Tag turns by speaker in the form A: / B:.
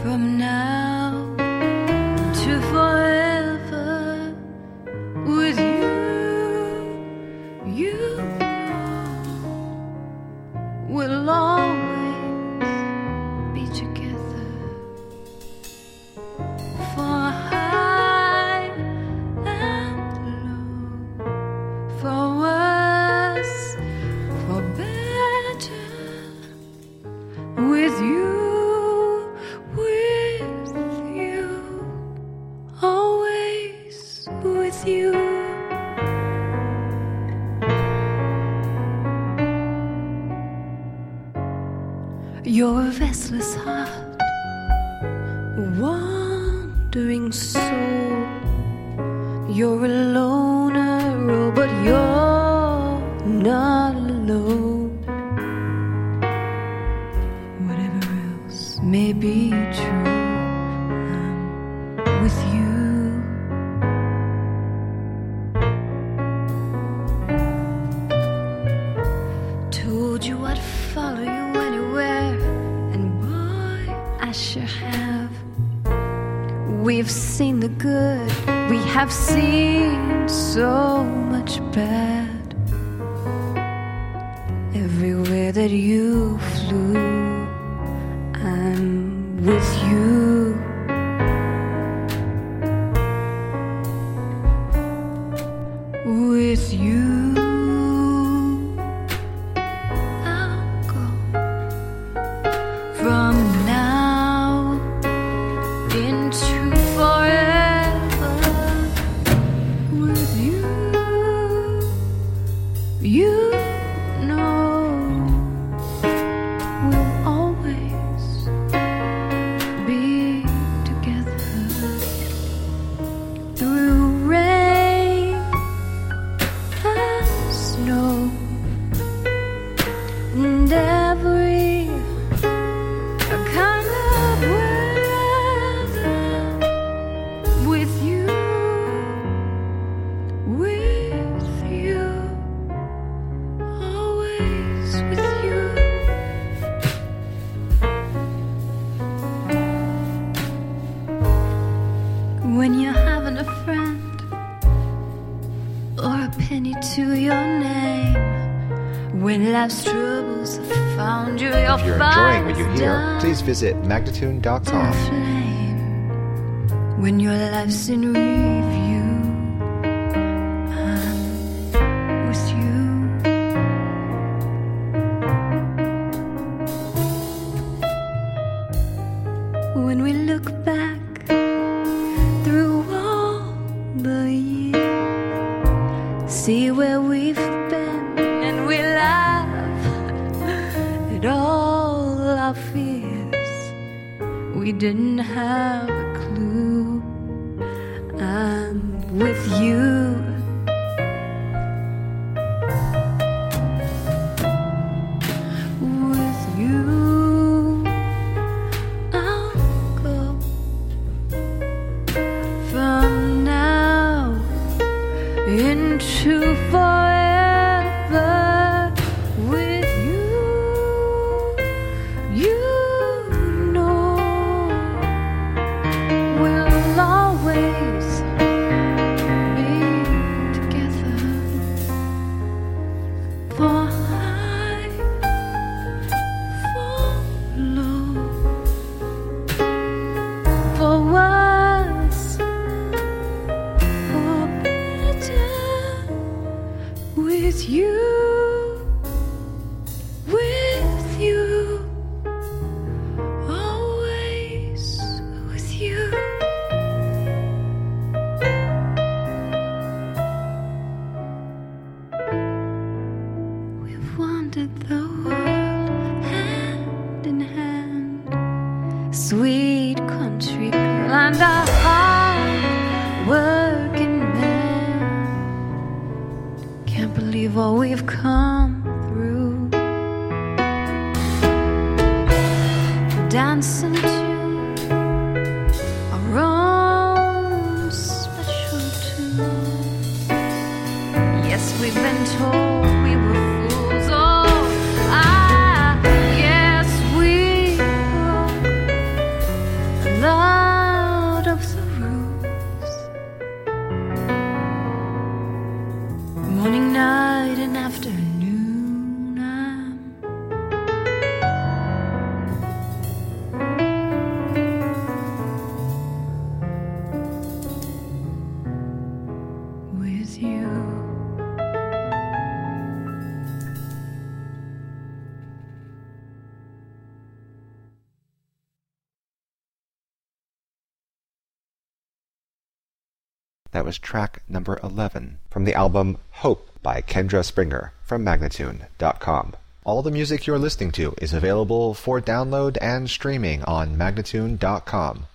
A: from now to forever with you. You know we'll always be together. For high and low, for worse, for better, with you, always with you. You're a restless heart, a wandering soul. You're a loner, oh, but you're not alone. Whatever else may be true, I'm with you. Told you I'd follow you anywhere, and boy, I sure have. We've seen the good, we have seen so much bad. Everywhere that you flew, I'm with you. With you, I'll go from now into forever. With you, you know we'll always be together through rain and snow and every kind of weather. With you, always with you. When you're having a friend or a penny to your name, when life's troubles have found you, your
B: If you're enjoying what you hear, please visit magnatune.com.
A: When your life's in review, I'm with you. When we look back through all the years, see where we've been, and we laugh at all our fears. We didn't have a clue. I'm with you. With you, I'll go from now into forever. With you, you know we'll always be together. For high, for low, for worse, for better. With you, always with you. We've wandered the world hand in hand, sweet country girl and a hard working man. Can't believe all we've come through. Dancing to our own special tune. Yes, we've been told we were fools. Oh, yes, we broke
B: That was track number 11 from the album Hope by Kendra Springer from Magnatune.com. All the music you're listening to is available for download and streaming on Magnatune.com.